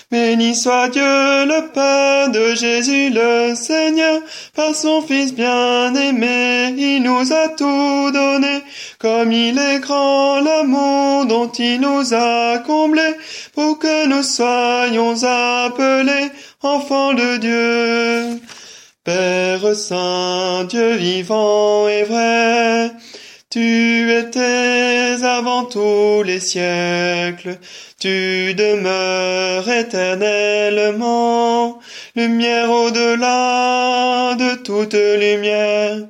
Béni soit Dieu, le Père de Jésus le Seigneur, par son Fils bien-aimé, il nous a tout donné. Comme il est grand l'amour dont il nous a comblés, pour que nous soyons appelés enfants de Dieu. Père Saint, Dieu vivant et vrai, tu étais avant tous les siècles, tu demeures éternellement, lumière au-delà de toute lumière,